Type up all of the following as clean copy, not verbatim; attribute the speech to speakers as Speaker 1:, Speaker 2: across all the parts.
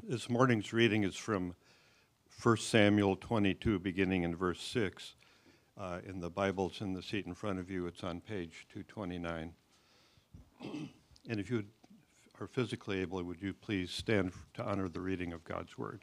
Speaker 1: This morning's reading is from 1 Samuel 22, beginning in verse 6. In the Bibles in the seat in front of you, it's on page 229. And if you are physically able, would you please stand to honor the reading of God's word?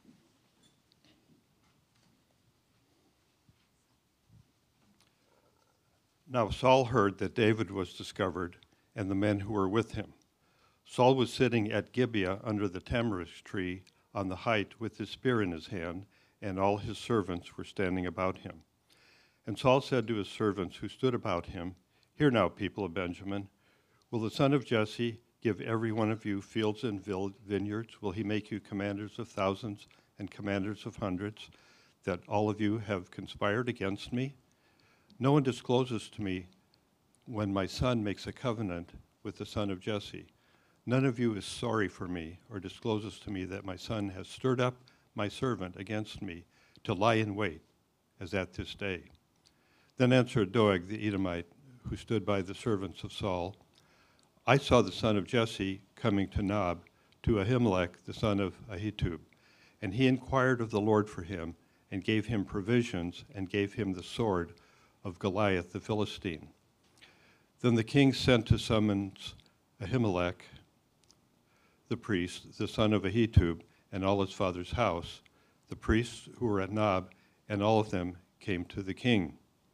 Speaker 1: Now Saul heard that David was discovered and the men who were with him. Saul was sitting at Gibeah under the tamarisk tree on the height with his spear in his hand, and all his servants were standing about him. And Saul said to his servants who stood about him, "Hear now, people of Benjamin, will the son of Jesse give every one of you fields and vineyards? Will he make you commanders of thousands and commanders of hundreds, that all of you have conspired against me? No one discloses to me when my son makes a covenant with the son of Jesse. None of you is sorry for me or discloses to me that my son has stirred up my servant against me to lie in wait, as at this day." Then answered Doeg the Edomite, who stood by the servants of Saul, "I saw the son of Jesse coming to Nob, to Ahimelech the son of Ahitub, and he inquired of the Lord for him, and gave him provisions, and gave him the sword of Goliath the Philistine." Then the king sent to summons Ahimelech the priest, the son of Ahitub, and all his father's house. The priests who were at Nob, and all of them came to the king.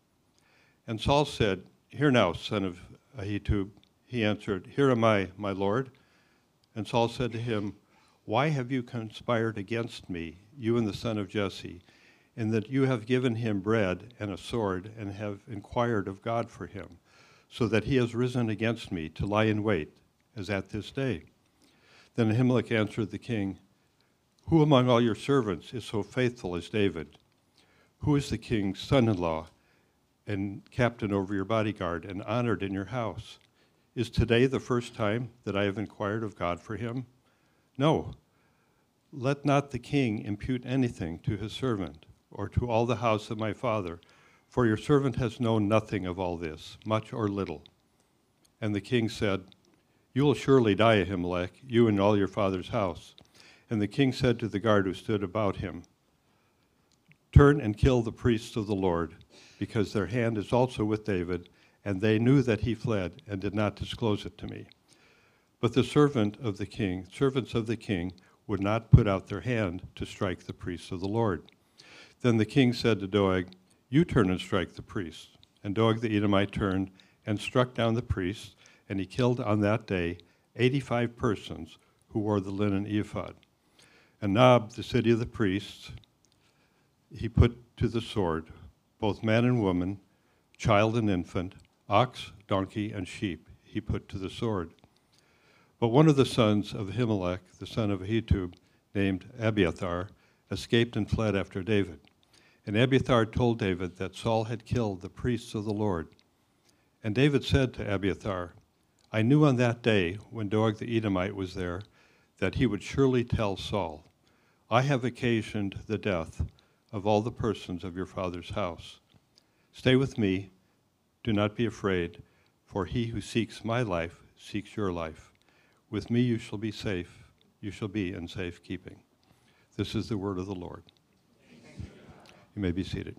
Speaker 1: And Saul said, "Hear now, son of Ahitub." He answered, "Here am I, my lord." And Saul said to him, "Why have you conspired against me, you and the son of Jesse, in that you have given him bread and a sword, and have inquired of God for him, so that he has risen against me to lie in wait, as at this day?" Then Ahimelech answered the king, "Who among all your servants is so faithful as David? Who is the king's son-in-law and captain over your bodyguard and honored in your house? Is today the first time that I have inquired of God for him? No, let not the king impute anything to his servant or to all the house of my father, for your servant has known nothing of all this, much or little." And the king said, "You will surely die, Ahimelech, you and all your father's house." And the king said to the guard who stood about him, "Turn and kill the priests of the Lord, because their hand is also with David, and they knew that he fled and did not disclose it to me." But the servants of the king would not put out their hand to strike the priests of the Lord. Then the king said to Doeg, "You turn and strike the priests." And Doeg the Edomite turned and struck down the priests, and he killed on that day 85 persons who wore the linen ephod. And Nob, the city of the priests, he put to the sword, both man and woman, child and infant, ox, donkey, and sheep he put to the sword. But one of the sons of Ahimelech, the son of Ahitub, named Abiathar, escaped and fled after David. And Abiathar told David that Saul had killed the priests of the Lord. And David said to Abiathar, "I knew on that day, when Doeg the Edomite was there, that he would surely tell Saul, 'I have occasioned the death of all the persons of your father's house. Stay with me, do not be afraid, for he who seeks my life seeks your life. With me you shall be safe, you shall be in safekeeping.'" This is the word of the Lord. You may be seated.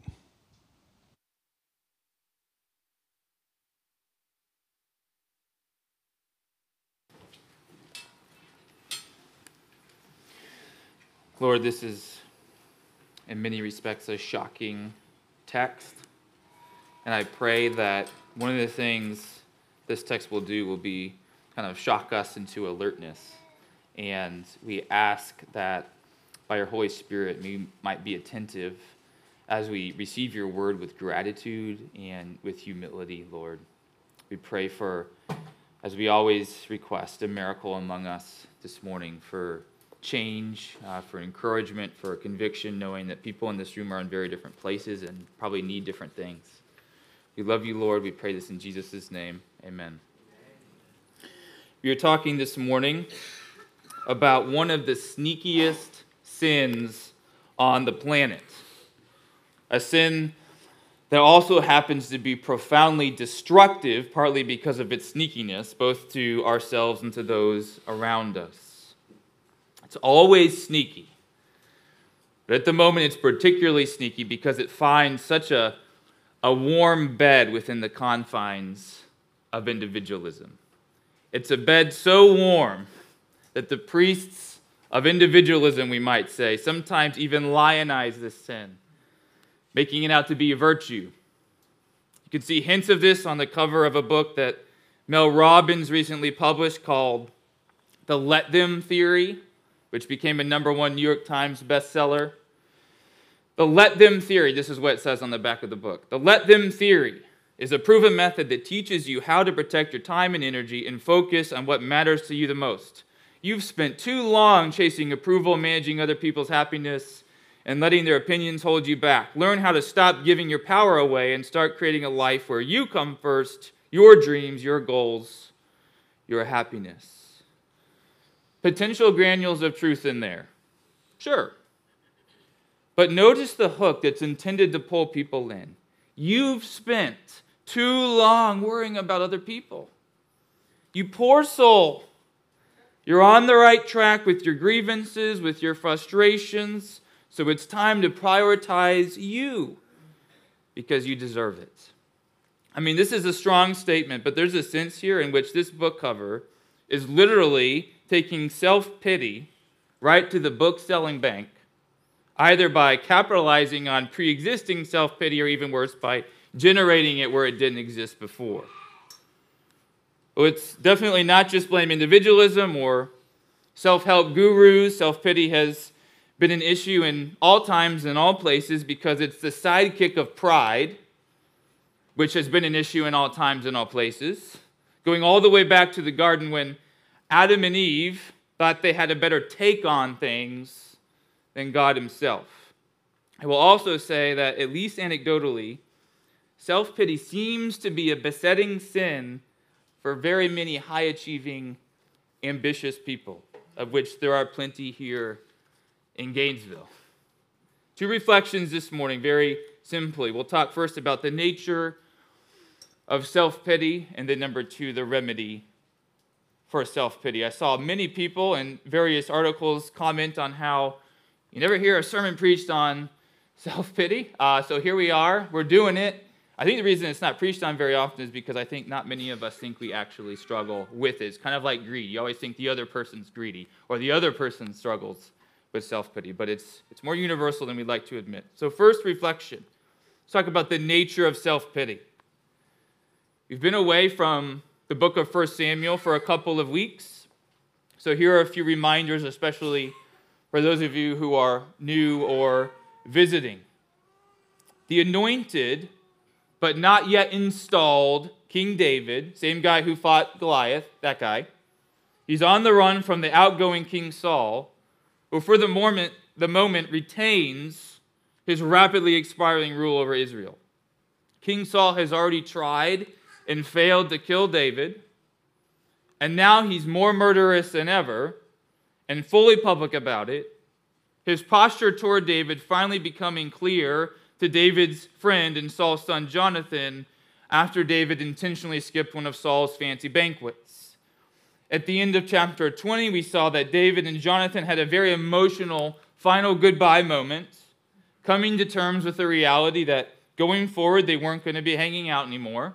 Speaker 2: Lord, this is in many respects a shocking text, and I pray that one of the things this text will do will be kind of shock us into alertness, and we ask that by your Holy Spirit we might be attentive as we receive your word with gratitude and with humility, Lord. We pray for, as we always request, a miracle among us this morning, for change, for encouragement, for conviction, knowing that people in this room are in very different places and probably need different things. We love you, Lord. We pray this in Jesus' name. Amen. We are talking this morning about one of the sneakiest sins on the planet. A sin that also happens to be profoundly destructive, partly because of its sneakiness, both to ourselves and to those around us. It's It's always sneaky. But at the moment, it's particularly sneaky because it finds such a warm bed within the confines of individualism. It's a bed so warm that the priests of individualism, we might say, sometimes even lionize this sin, making it out to be a virtue. You can see hints of this on the cover of a book that Mel Robbins recently published called The Let Them Theory, which became a #1 New York Times bestseller. The Let Them Theory, this is what it says on the back of the book. The Let Them Theory is a proven method that teaches you how to protect your time and energy and focus on what matters to you the most. You've spent too long chasing approval, managing other people's happiness, and letting their opinions hold you back. Learn how to stop giving your power away and start creating a life where you come first, your dreams, your goals, your happiness. Potential granules of truth in there. Sure. But notice the hook that's intended to pull people in. You've spent too long worrying about other people. You poor soul. You're on the right track with your grievances, with your frustrations, so it's time to prioritize you because you deserve it. I mean, this is a strong statement, but there's a sense here in which this book cover is literally taking self-pity right to the book-selling bank, either by capitalizing on pre-existing self-pity or even worse, by generating it where it didn't exist before. Well, it's definitely not just blame individualism or self-help gurus. Self-pity has been an issue in all times and all places because it's the sidekick of pride, which has been an issue in all times and all places, going all the way back to the garden when Adam and Eve thought they had a better take on things than God himself. I will also say that, at least anecdotally, self-pity seems to be a besetting sin for very many high-achieving, ambitious people, of which there are plenty here in Gainesville. 2 reflections this morning, very simply. We'll talk first about the nature of self-pity, and then number 2, the remedy for self-pity. I saw many people in various articles comment on how you never hear a sermon preached on self-pity. So here we are. We're doing it. I think the reason it's not preached on very often is because I think not many of us think we actually struggle with it. It's kind of like greed. You always think the other person's greedy or the other person struggles with self-pity, but it's more universal than we'd like to admit. So first reflection. Let's talk about the nature of self-pity. We've been away from the book of 1 Samuel for a couple of weeks. So here are a few reminders, especially for those of you who are new or visiting. The anointed, but not yet installed King David, same guy who fought Goliath, that guy, he's on the run from the outgoing King Saul, who for the moment retains his rapidly expiring rule over Israel. King Saul has already tried and failed to kill David, and now he's more murderous than ever and fully public about it. His posture toward David finally becoming clear to David's friend and Saul's son Jonathan after David intentionally skipped one of Saul's fancy banquets. At the end of chapter 20, we saw that David and Jonathan had a very emotional final goodbye moment, coming to terms with the reality that going forward they weren't going to be hanging out anymore.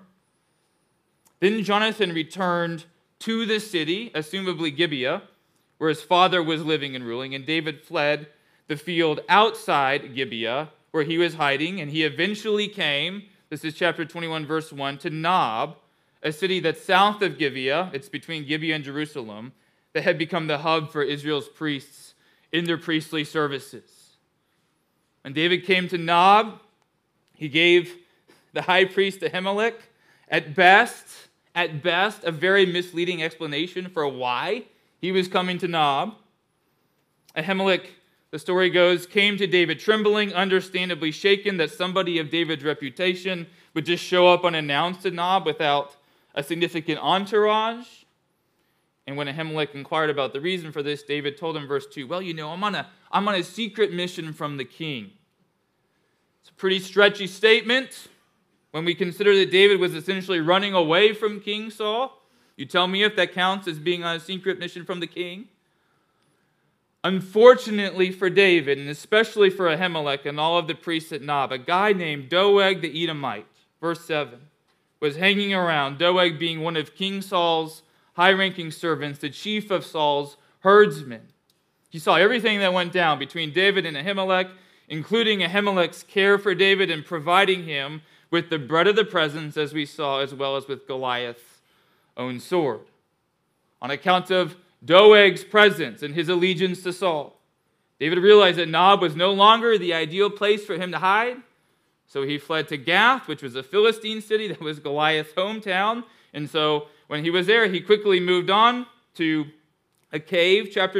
Speaker 2: Then Jonathan returned to the city, assumably Gibeah, where his father was living and ruling, and David fled the field outside Gibeah, where he was hiding, and he eventually came, this is chapter 21, verse 1, to Nob, a city that's south of Gibeah, it's between Gibeah and Jerusalem, that had become the hub for Israel's priests in their priestly services. When David came to Nob, he gave the high priest Ahimelech, at best, a very misleading explanation for why he was coming to Nob. Ahimelech, the story goes, came to David trembling, understandably shaken that somebody of David's reputation would just show up unannounced to Nob without a significant entourage. And when Ahimelech inquired about the reason for this, David told him, verse 2, well, I'm on a secret mission from the king. It's a pretty stretchy statement when we consider that David was essentially running away from King Saul. You tell me if that counts as being on a secret mission from the king. Unfortunately for David, and especially for Ahimelech and all of the priests at Nob, a guy named Doeg the Edomite, verse 7, was hanging around, Doeg being one of King Saul's high-ranking servants, the chief of Saul's herdsmen. He saw everything that went down between David and Ahimelech, including Ahimelech's care for David and providing him with the bread of the presence, as we saw, as well as with Goliath's own sword. On account of Doeg's presence and his allegiance to Saul, David realized that Nob was no longer the ideal place for him to hide, so he fled to Gath, which was a Philistine city that was Goliath's hometown. And so when he was there, he quickly moved on to a cave, chapter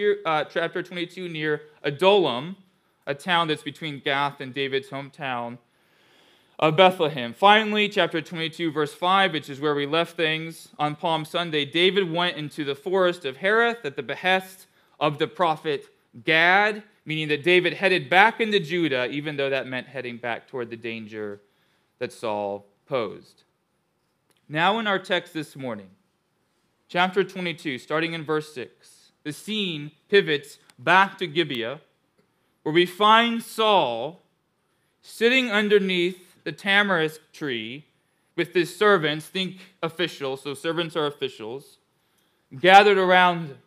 Speaker 2: 22 near Adullam, a town that's between Gath and David's hometown of Bethlehem. Finally, chapter 22, verse 5, which is where we left things on Palm Sunday, David went into the forest of Hereth at the behest of the prophet Gad, meaning that David headed back into Judah, even though that meant heading back toward the danger that Saul posed. Now in our text this morning, chapter 22, starting in verse 6, the scene pivots back to Gibeah, where we find Saul sitting underneath the tamarisk tree with his servants, think officials, so servants are officials, gathered around him.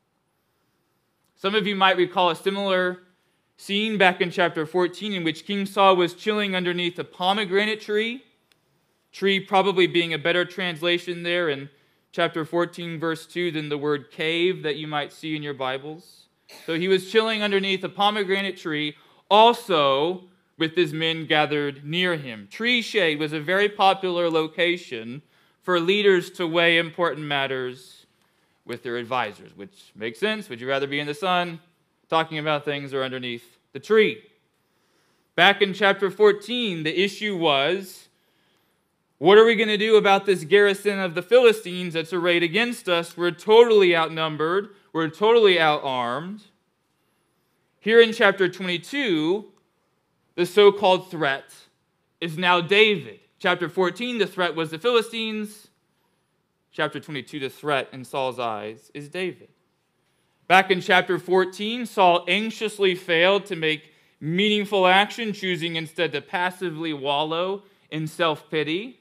Speaker 2: Some of you might recall a similar scene back in chapter 14 in which King Saul was chilling underneath a pomegranate tree probably being a better translation there in chapter 14, verse 2 than the word cave that you might see in your Bibles. So he was chilling underneath a pomegranate tree, also with his men gathered near him. Tree shade was a very popular location for leaders to weigh important matters with their advisors, which makes sense. Would you rather be in the sun talking about things or underneath the tree? Back in chapter 14, the issue was, what are we going to do about this garrison of the Philistines that's arrayed against us? We're totally outnumbered. We're totally outarmed. Here in chapter 22, the so-called threat is now David. Chapter 14, the threat was the Philistines. Chapter 22, the threat in Saul's eyes is David. Back in chapter 14, Saul anxiously failed to make meaningful action, choosing instead to passively wallow in self-pity.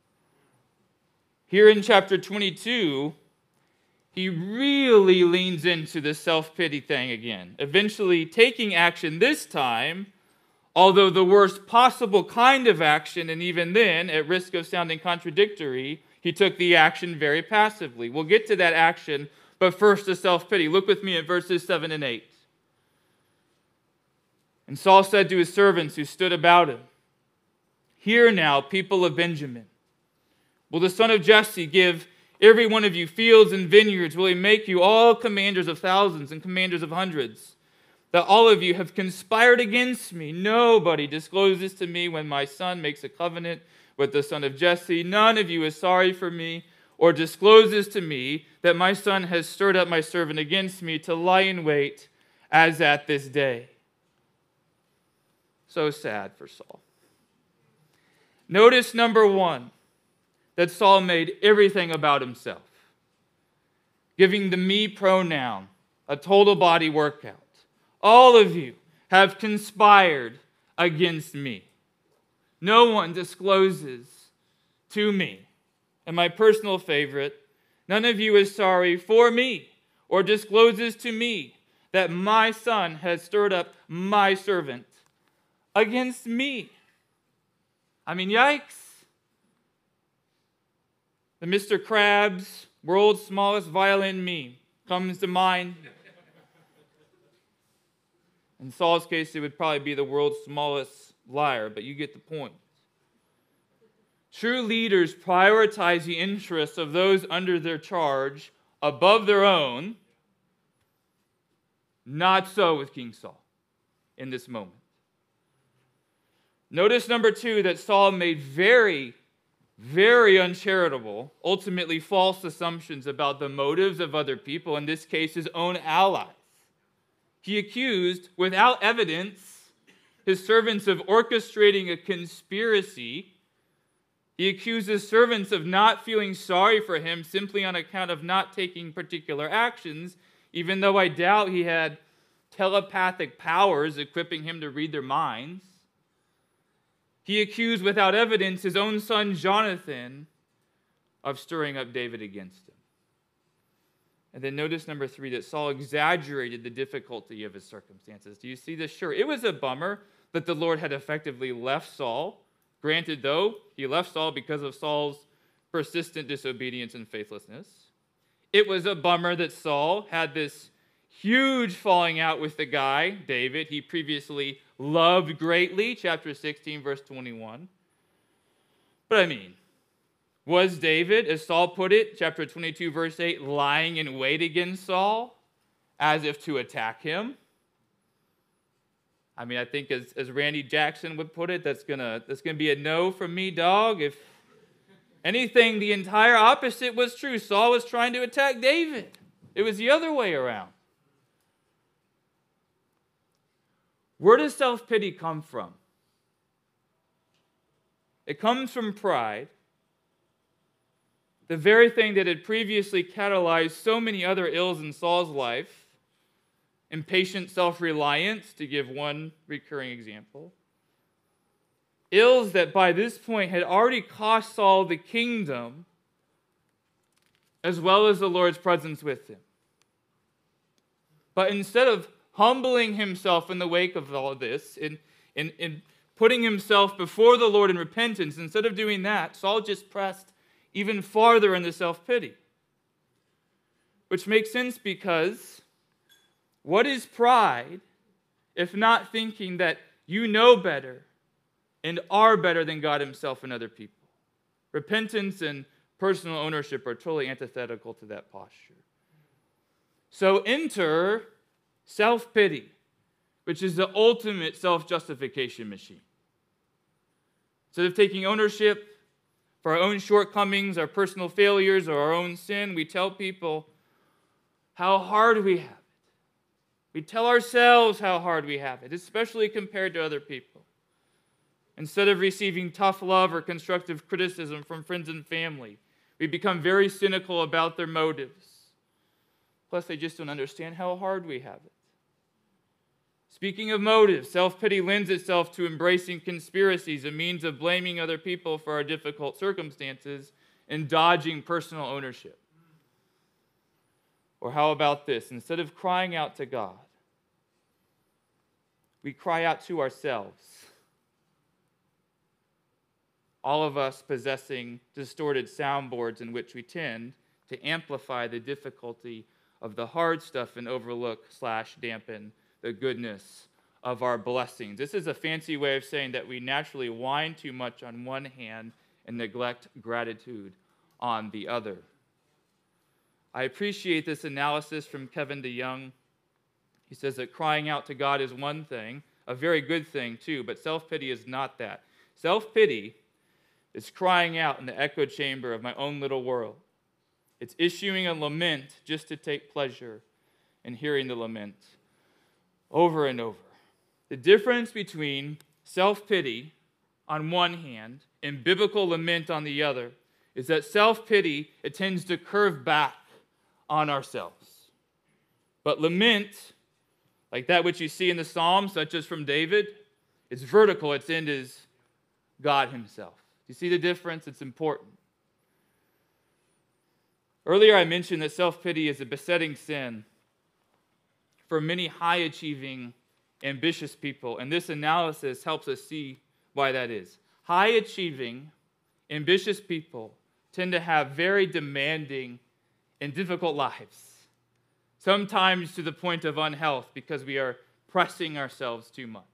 Speaker 2: Here in chapter 22, he really leans into the self-pity thing again, eventually taking action this time, although the worst possible kind of action, and even then, at risk of sounding contradictory, he took the action very passively. We'll get to that action, but first the self-pity. Look with me at verses 7 and 8. And Saul said to his servants who stood about him, "Hear now, people of Benjamin. Will the son of Jesse give every one of you fields and vineyards? Will he make you all commanders of thousands and commanders of hundreds? That all of you have conspired against me. Nobody discloses to me when my son makes a covenant with the son of Jesse. None of you is sorry for me or discloses to me that my son has stirred up my servant against me to lie in wait as at this day." So sad for Saul. Notice number one, that Saul made everything about himself, giving the me pronoun a total body workout. All of you have conspired against me. No one discloses to me. And my personal favorite, none of you is sorry for me or discloses to me that my son has stirred up my servant against me. I mean, yikes. The Mr. Krabs, world's smallest violin meme, comes to mind. In Saul's case, it would probably be the world's smallest liar, but you get the point. True leaders prioritize the interests of those under their charge above their own. Not so with King Saul in this moment. Notice number two, that Saul made very uncharitable, ultimately false assumptions about the motives of other people, in this case, his own allies. He accused, without evidence, his servants of orchestrating a conspiracy. He accused his servants of not feeling sorry for him simply on account of not taking particular actions. even though I doubt he had telepathic powers equipping him to read their minds. He accused without evidence his own son Jonathan of stirring up David against him. And then notice number 3, that Saul exaggerated the difficulty of his circumstances. Do you see this? Sure, it was a bummer that the Lord had effectively left Saul. Granted, though, he left Saul because of Saul's persistent disobedience and faithlessness. It was a bummer that Saul had this huge falling out with the guy, David, he previously loved greatly, chapter 16, verse 21. But I mean, was David, as Saul put it, chapter 22, verse 8, lying in wait against Saul as if to attack him? I mean, I think as Randy Jackson would put it, that's gonna be a no from me, dog. If anything, the entire opposite was true. Saul was trying to attack David. It was the other way around. Where does self-pity come from? It comes from pride, the very thing that had previously catalyzed so many other ills in Saul's life. Impatient self-reliance, to give one recurring example. Ills that by this point had already cost Saul the kingdom, as well as the Lord's presence with him. But instead of humbling himself in the wake of all this, in putting himself before the Lord in repentance, instead of doing that, Saul just pressed even farther into self-pity. Which makes sense because what is pride if not thinking that you know better and are better than God himself and other people? Repentance and personal ownership are totally antithetical to that posture. So enter self-pity, which is the ultimate self-justification machine. Instead of taking ownership for our own shortcomings, our personal failures, or our own sin, we tell people how hard we have it. We tell ourselves how hard we have it, especially compared to other people. Instead of receiving tough love or constructive criticism from friends and family, we become very cynical about their motives. Plus, they just don't understand how hard we have it. Speaking of motives, self-pity lends itself to embracing conspiracies, a means of blaming other people for our difficult circumstances and dodging personal ownership. Or how about this? Instead of crying out to God, we cry out to ourselves. All of us possessing distorted soundboards in which we tend to amplify the difficulty of the hard stuff and overlook/dampen the goodness of our blessings. This is a fancy way of saying that we naturally whine too much on one hand and neglect gratitude on the other. I appreciate this analysis from Kevin DeYoung. He says that crying out to God is one thing, a very good thing too, but self-pity is not that. Self-pity is crying out in the echo chamber of my own little world. It's issuing a lament just to take pleasure in hearing the lament over and over. The difference between self-pity on one hand and biblical lament on the other is that self-pity, it tends to curve back on ourselves. But lament, like that which you see in the Psalms, such as from David, it's vertical. Its end is God himself. You see the difference? It's important. Earlier I mentioned that self-pity is a besetting sin for many high-achieving, ambitious people, and this analysis helps us see why that is. High-achieving, ambitious people tend to have very demanding and difficult lives, sometimes to the point of unhealth because we are pressing ourselves too much.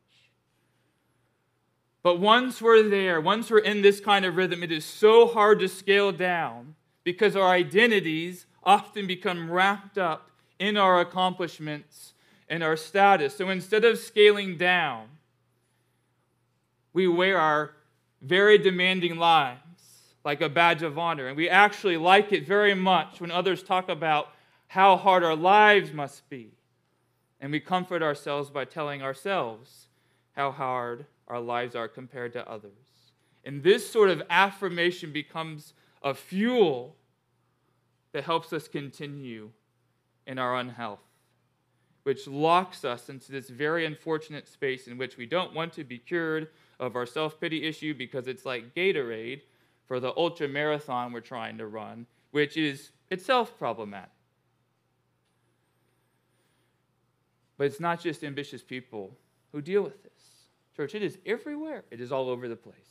Speaker 2: But once we're there, once we're in this kind of rhythm, it is so hard to scale down because our identities often become wrapped up in our accomplishments and our status. So instead of scaling down, we wear our very demanding lives like a badge of honor. And we actually like it very much when others talk about how hard our lives must be. And we comfort ourselves by telling ourselves how hard our lives are compared to others. And this sort of affirmation becomes a fuel that helps us continue in our unhealth. which locks us into this very unfortunate space in which we don't want to be cured of our self-pity issue because it's like Gatorade for the ultra marathon we're trying to run, which is itself problematic. But it's not just ambitious people who deal with this. Church, it is everywhere. It is all over the place.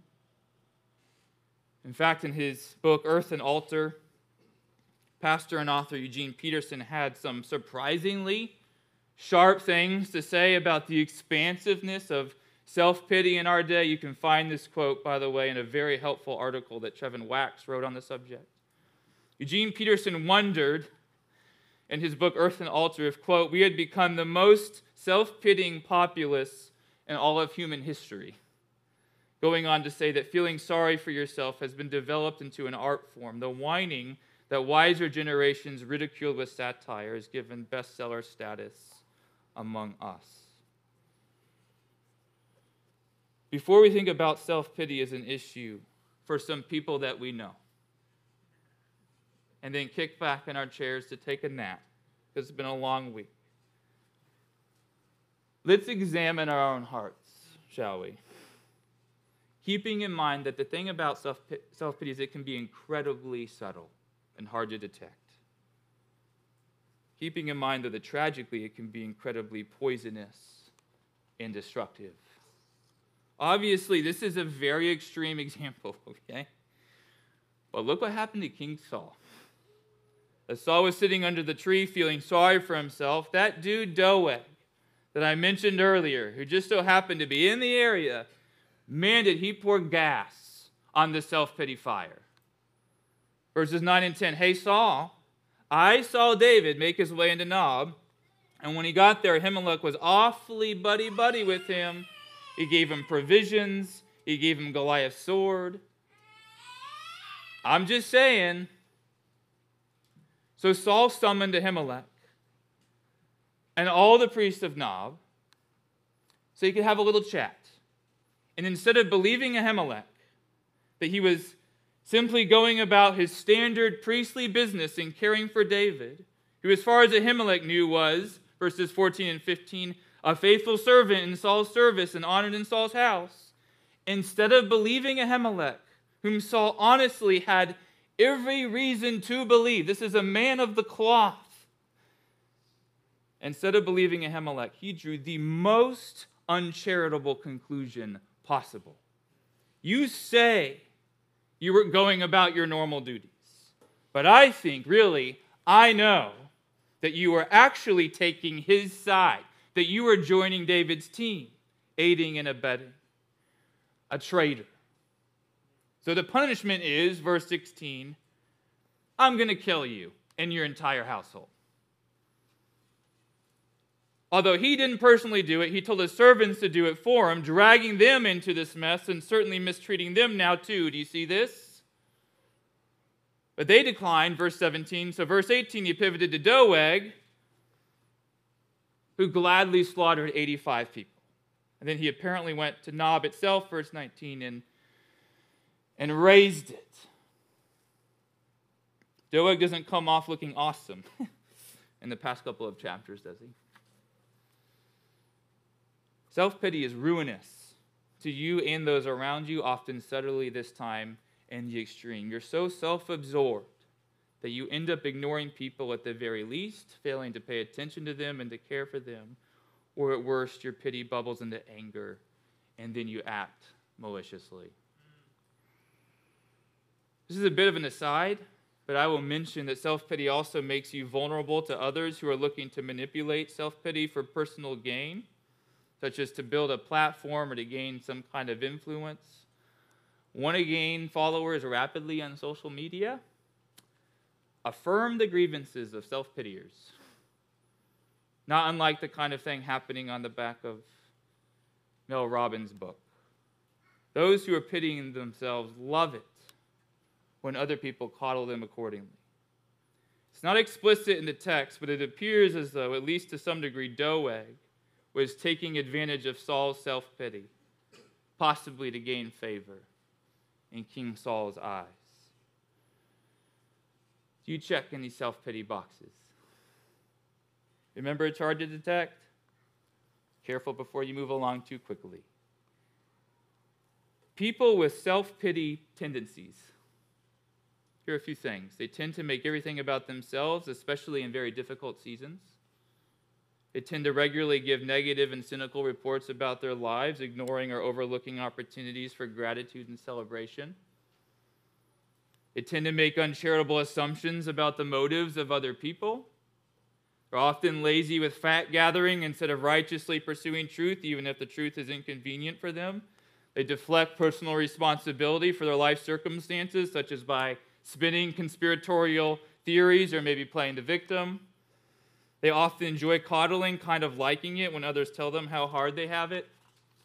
Speaker 2: In fact, in his book, Earth and Altar, pastor and author Eugene Peterson had some surprisingly sharp things to say about the expansiveness of self-pity in our day. You can find this quote, by the way, in a very helpful article that Trevin Wax wrote on the subject. Eugene Peterson wondered in his book, Earth and Altar, if, quote, we had become the most self-pitying populace in all of human history. Going on to say that feeling sorry for yourself has been developed into an art form. The whining that wiser generations ridiculed with satire is given bestseller status among us. Before we think about self-pity as an issue for some people that we know, and then kick back in our chairs to take a nap, because it's been a long week, let's examine our own hearts, shall we? Keeping in mind that the thing about self-pity is it can be incredibly subtle and hard to detect. Keeping in mind that tragically it can be incredibly poisonous and destructive. Obviously, this is a very extreme example, okay? But look what happened to King Saul. As Saul was sitting under the tree feeling sorry for himself, that dude Doeg that I mentioned earlier, who just so happened to be in the area, man, did he pour gas on the self-pity fire. Verses 9 and 10, hey Saul, I saw David make his way into Nob, and when he got there, Ahimelech was awfully buddy-buddy with him. He gave him provisions. He gave him Goliath's sword. I'm just saying. So Saul summoned Ahimelech and all the priests of Nob so he could have a little chat. And instead of believing Ahimelech that he was simply going about his standard priestly business in caring for David, who as far as Ahimelech knew was, verses 14 and 15, a faithful servant in Saul's service and honored in Saul's house, instead of believing Ahimelech, whom Saul honestly had every reason to believe, this is a man of the cloth, instead of believing Ahimelech, he drew the most uncharitable conclusion possible. You say you were going about your normal duties, but I think, really, I know that you were actually taking his side, that you were joining David's team, aiding and abetting, a traitor. So the punishment is, verse 16, I'm going to kill you and your entire household. Although he didn't personally do it, he told his servants to do it for him, dragging them into this mess and certainly mistreating them now too. Do you see this? But they declined, verse 17. So verse 18, he pivoted to Doeg, who gladly slaughtered 85 people. And then he apparently went to Nob itself, verse 19, and razed it. Doeg doesn't come off looking awesome in the past couple of chapters, does he? Self-pity is ruinous to you and those around you, often subtly this time in the extreme. You're so self-absorbed that you end up ignoring people at the very least, failing to pay attention to them and to care for them, or at worst, your pity bubbles into anger, and then you act maliciously. This is a bit of an aside, but I will mention that self-pity also makes you vulnerable to others who are looking to manipulate self-pity for personal gain, such as to build a platform or to gain some kind of influence. Want to gain followers rapidly on social media? Affirm the grievances of self-pitiers. Not unlike the kind of thing happening on the back of Mel Robbins' book. Those who are pitying themselves love it when other people coddle them accordingly. It's not explicit in the text, but it appears as though, at least to some degree, Doeg was taking advantage of Saul's self-pity, possibly to gain favor in King Saul's eyes. Do you check any self-pity boxes? Remember, it's hard to detect. Careful before you move along too quickly. People with self-pity tendencies. Here are a few things. They tend to make everything about themselves, especially in very difficult seasons. They tend to regularly give negative and cynical reports about their lives, ignoring or overlooking opportunities for gratitude and celebration. They tend to make uncharitable assumptions about the motives of other people. They're often lazy with fact-gathering instead of righteously pursuing truth, even if the truth is inconvenient for them. They deflect personal responsibility for their life circumstances, such as by spinning conspiratorial theories or maybe playing the victim. They often enjoy coddling, kind of liking it when others tell them how hard they have it.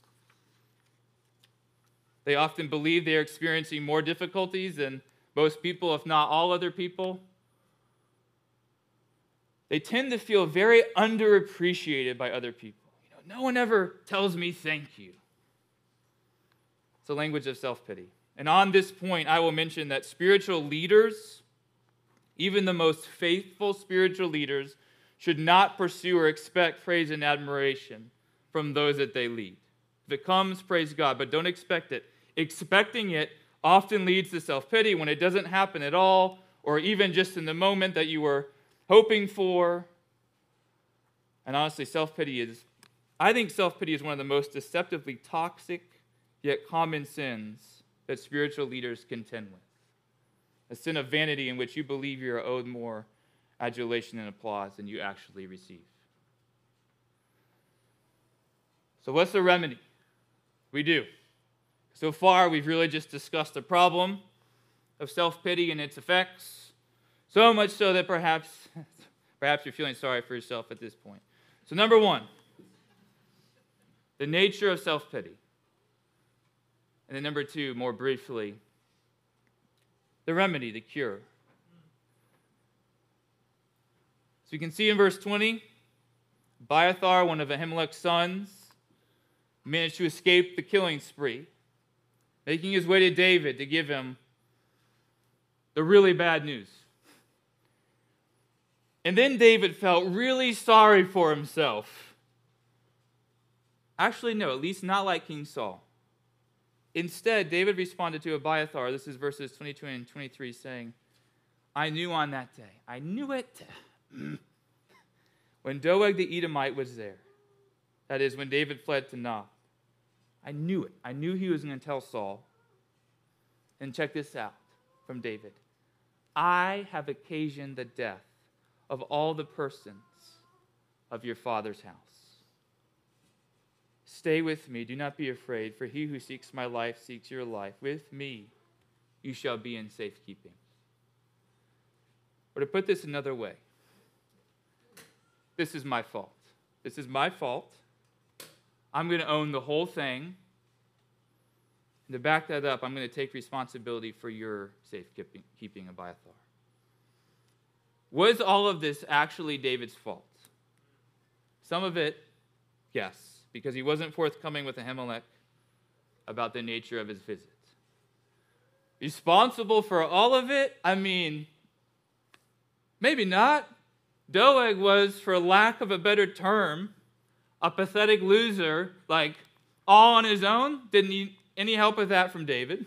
Speaker 2: They often believe they are experiencing more difficulties than most people, if not all other people. They tend to feel very underappreciated by other people. No one ever tells me thank you. It's a language of self-pity. And on this point, I will mention that spiritual leaders, even the most faithful spiritual leaders, should not pursue or expect praise and admiration from those that they lead. If it comes, praise God, but don't expect it. Expecting it often leads to self-pity when it doesn't happen at all, or even just in the moment that you were hoping for. And honestly, I think self-pity is one of the most deceptively toxic yet common sins that spiritual leaders contend with. A sin of vanity in which you believe you are owed more adulation and applause than you actually receive. So what's the remedy? We do. So far, we've really just discussed the problem of self-pity and its effects. So much so that perhaps you're feeling sorry for yourself at this point. So number one, the nature of self-pity. And then number two, more briefly, the remedy, the cure. So you can see in verse 20, Abiathar, one of Ahimelech's sons, managed to escape the killing spree, making his way to David to give him the really bad news. And then David felt really sorry for himself. Actually, no, at least not like King Saul. Instead, David responded to Abiathar, this is verses 22 and 23, saying, I knew on that day, I knew it, when Doeg the Edomite was there, that is, when David fled to Nob. I knew it. I knew he was going to tell Saul. And check this out from David. I have occasioned the death of all the persons of your father's house. Stay with me, do not be afraid, for he who seeks my life seeks your life. With me you shall be in safekeeping. Or to put this another way, this is my fault. This is my fault. I'm going to own the whole thing. And to back that up, I'm going to take responsibility for your safekeeping, Abiathar. Was all of this actually David's fault? Some of it, yes, because he wasn't forthcoming with Ahimelech about the nature of his visit. Responsible for all of it? I mean, maybe not. Doeg was, for lack of a better term, a pathetic loser, like all on his own. Didn't need any help with that from David.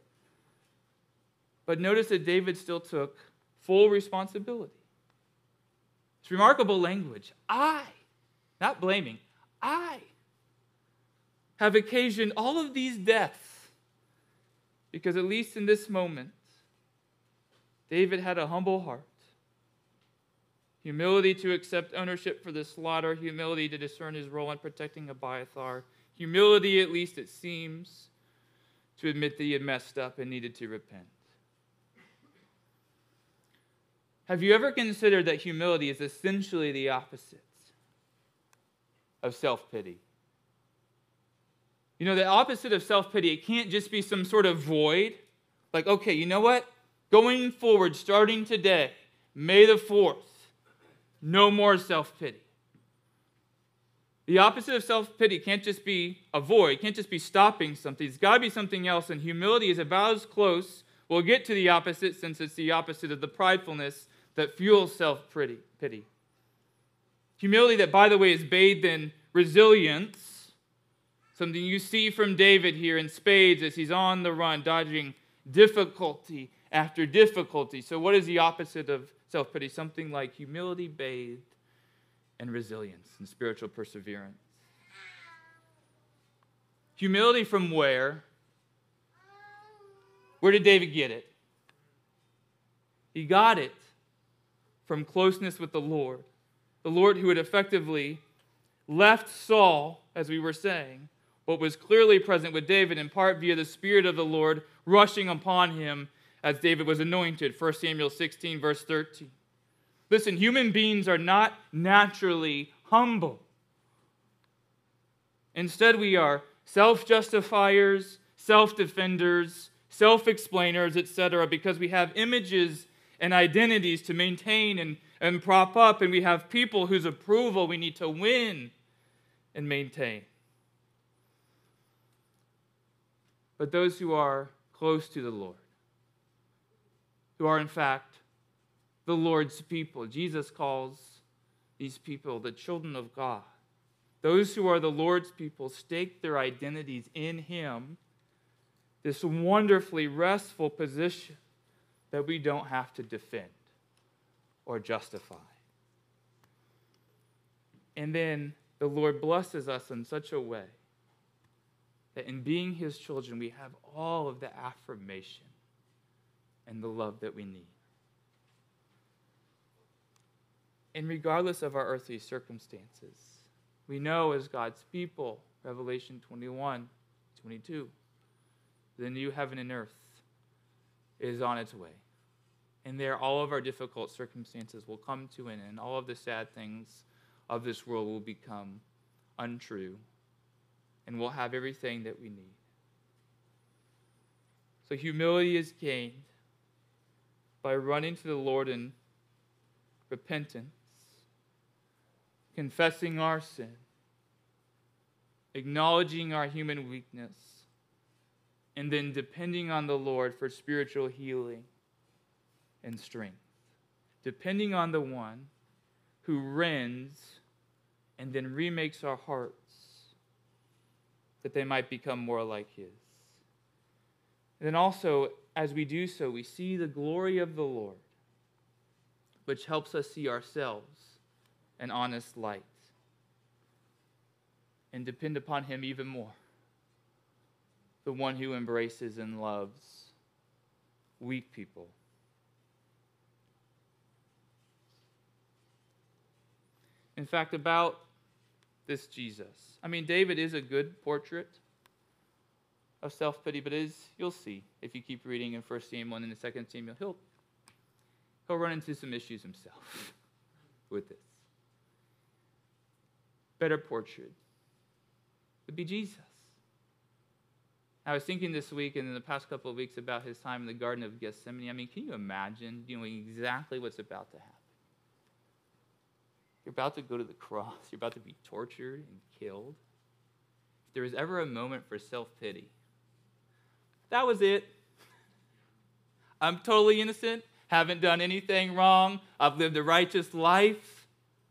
Speaker 2: But notice that David still took full responsibility. It's remarkable language. I, not blaming, I have occasioned all of these deaths because at least in this moment, David had a humble heart. Humility to accept ownership for the slaughter, humility to discern his role in protecting Abiathar, humility, at least it seems, to admit that he had messed up and needed to repent. Have you ever considered that humility is essentially the opposite of self-pity? You know, the opposite of self-pity, it can't just be some sort of void. Like, okay, you know what? Going forward, starting today, May the 4th, no more self-pity. The opposite of self-pity can't just be a void, can't just be stopping something. It's got to be something else, and humility is about as close. We'll get to the opposite since it's the opposite of the pridefulness that fuels self-pity. Humility that, by the way, is bathed in resilience, something you see from David here in spades as he's on the run, dodging difficulty after difficulty. So what is the opposite of self-pity? Something like humility bathed in resilience and spiritual perseverance. Humility from where? Where did David get it? He got it from closeness with the Lord. The Lord who had effectively left Saul, as we were saying, but was clearly present with David in part via the Spirit of the Lord rushing upon him as David was anointed. 1 Samuel 16, verse 13. Listen, human beings are not naturally humble. Instead, we are self-justifiers, self-defenders, self-explainers, etc., because we have images and identities to maintain and prop up, and we have people whose approval we need to win and maintain. But those who are close to the Lord, who are in fact the Lord's people, Jesus calls these people the children of God. Those who are the Lord's people stake their identities in Him, this wonderfully restful position that we don't have to defend or justify. And then the Lord blesses us in such a way that in being His children, we have all of the affirmation and the love that we need. And regardless of our earthly circumstances, we know as God's people, Revelation 21, 22, the new heaven and earth is on its way. And there, all of our difficult circumstances will come to an end. All of the sad things of this world will become untrue. And we'll have everything that we need. So humility is gained by running to the Lord in repentance, confessing our sin, acknowledging our human weakness, and then depending on the Lord for spiritual healing and strength. Depending on the one who rends and then remakes our hearts that they might become more like His. And then also, as we do so, we see the glory of the Lord, which helps us see ourselves in honest light and depend upon Him even more, the one who embraces and loves weak people. In fact, about this Jesus, David is a good portrait of self-pity, but you'll see if you keep reading in 1 Samuel and in 2 Samuel, he'll run into some issues himself with this. Better portrait would be Jesus. I was thinking this week and in the past couple of weeks about his time in the Garden of Gethsemane. Can you imagine doing exactly what's about to happen? You're about to go to the cross. You're about to be tortured and killed. If there was ever a moment for self-pity, that was it. I'm totally innocent, haven't done anything wrong, I've lived a righteous life,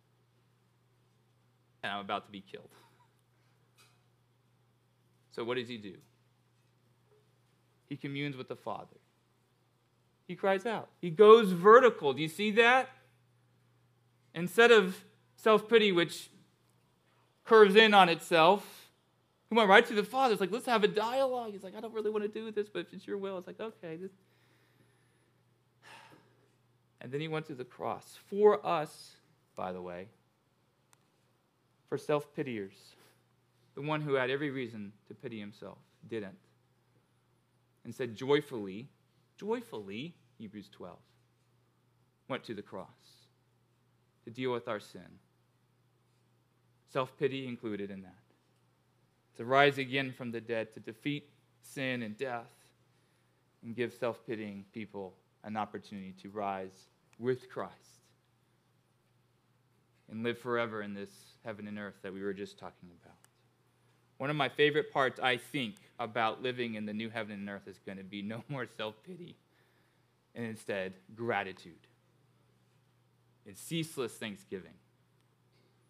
Speaker 2: and I'm about to be killed. So what does he do? He communes with the Father. He cries out. He goes vertical. Do you see that? Instead of self-pity, which curves in on itself, he went right to the Father. It's like, let's have a dialogue. He's like, I don't really want to do this, but if it's your will, it's like, okay. And then he went to the cross. For us, by the way, for self-pitiers, the one who had every reason to pity himself didn't. And said joyfully, Hebrews 12, went to the cross to deal with our sin. Self-pity included in that. To rise again from the dead, to defeat sin and death, and give self-pitying people an opportunity to rise with Christ and live forever in this heaven and earth that we were just talking about. One of my favorite parts, I think, about living in the new heaven and earth is going to be no more self-pity and instead gratitude and ceaseless thanksgiving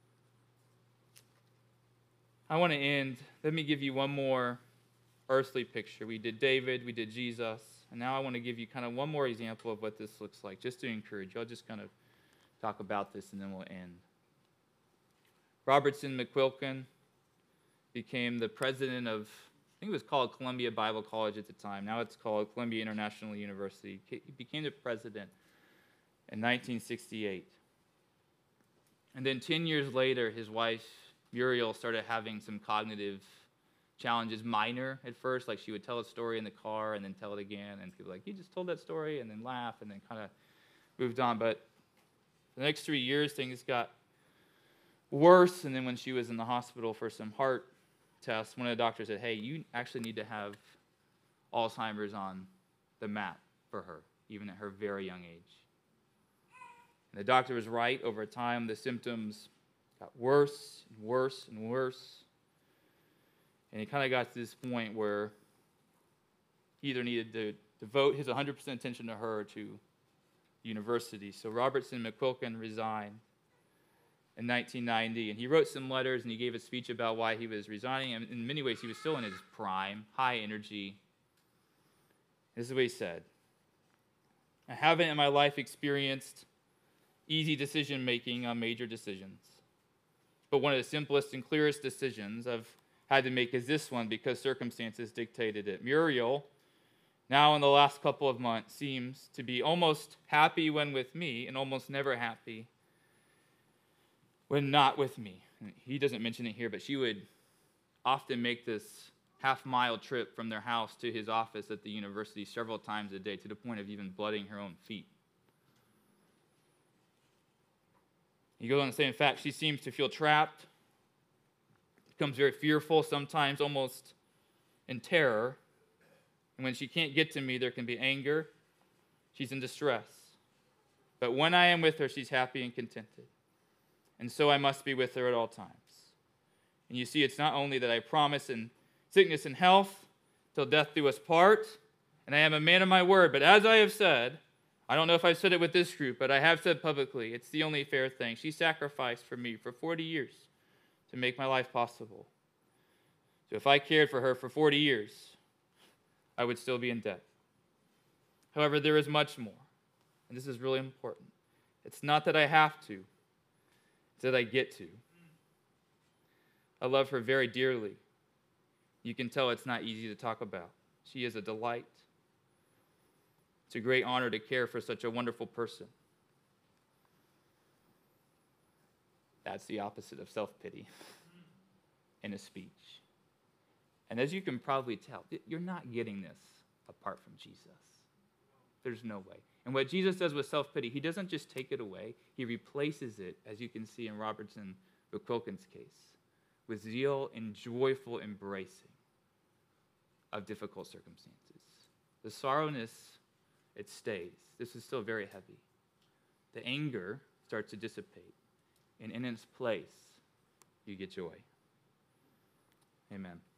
Speaker 2: I want to end. Let me give you one more earthly picture. We did David, we did Jesus, and now I want to give you kind of one more example of what this looks like, just to encourage you. I'll just kind of talk about this and then we'll end. Robertson McQuilkin became the president of, I think it was called Columbia Bible College at the time. Now it's called Columbia International University. He became the president in 1968. And then 10 years later, his wife, Muriel, started having some cognitive challenges, minor at first. Like she would tell a story in the car and then tell it again. And people were like, you just told that story, and then laugh, and then kind of moved on. But the next 3 years, things got worse. And then when she was in the hospital for some heart tests, one of the doctors said, hey, you actually need to have Alzheimer's on the map for her, even at her very young age. And the doctor was right. Over time, the symptoms got worse and worse and worse. And he kind of got to this point where he either needed to devote his 100% attention to her or to university. So Robertson McQuilkin resigned in 1990, and he wrote some letters and he gave a speech about why he was resigning. And in many ways, he was still in his prime, high energy. This is what he said. I haven't in my life experienced easy decision-making on major decisions. But one of the simplest and clearest decisions I've had to make is this one because circumstances dictated it. Muriel, now in the last couple of months, seems to be almost happy when with me and almost never happy when not with me. And he doesn't mention it here, but she would often make this half-mile trip from their house to his office at the university several times a day, to the point of even blooding her own feet. He goes on to say, in fact, she seems to feel trapped, becomes very fearful, sometimes almost in terror. And when she can't get to me, there can be anger. She's in distress. But when I am with her, she's happy and contented. And so I must be with her at all times. And you see, it's not only that I promise in sickness and health, till death do us part, and I am a man of my word, but as I have said, I don't know if I've said it with this group, but I have said publicly, it's the only fair thing. She sacrificed for me for 40 years to make my life possible. So if I cared for her for 40 years, I would still be in debt. However, there is much more, and this is really important. It's not that I have to, it's that I get to. I love her very dearly. You can tell it's not easy to talk about. She is a delight. It's a great honor to care for such a wonderful person. That's the opposite of self-pity in a speech. And as you can probably tell, you're not getting this apart from Jesus. There's no way. And what Jesus does with self-pity, he doesn't just take it away, he replaces it, as you can see in Robertson McQuilkin's case, with zeal and joyful embracing of difficult circumstances. The sorrowness, it stays. This is still very heavy. The anger starts to dissipate, and in its place, you get joy. Amen.